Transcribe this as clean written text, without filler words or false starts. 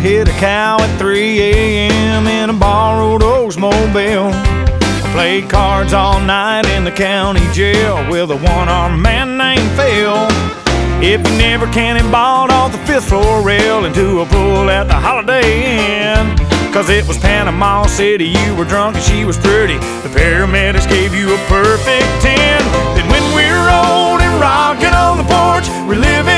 hit a cow at 3 a.m. in a borrowed Oldsmobile. I played cards all night in the county jail with a one-armed man named Phil. If you never cannonballed off the 5th floor rail into a pool at the Holiday Inn, 'cause it was Panama City, you were drunk and she was pretty, the paramedics gave you a perfect 10. Then when we're old and rocking on the porch, we're living